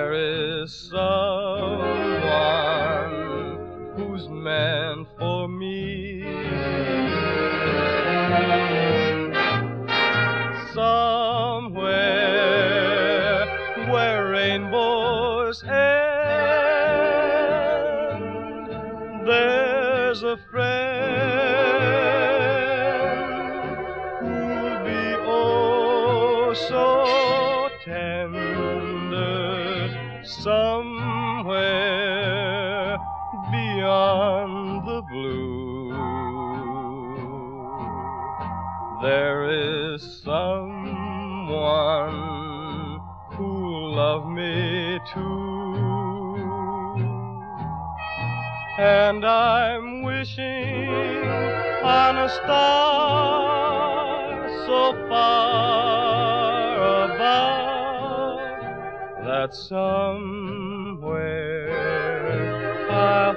There is someone who's meant for me. Somewhere where rainbows end, there's a friend who'll be oh so tender. Somewhere beyond the blue, there is someone who'll love me too. And I'm wishing on a star so far above that somewhere I'll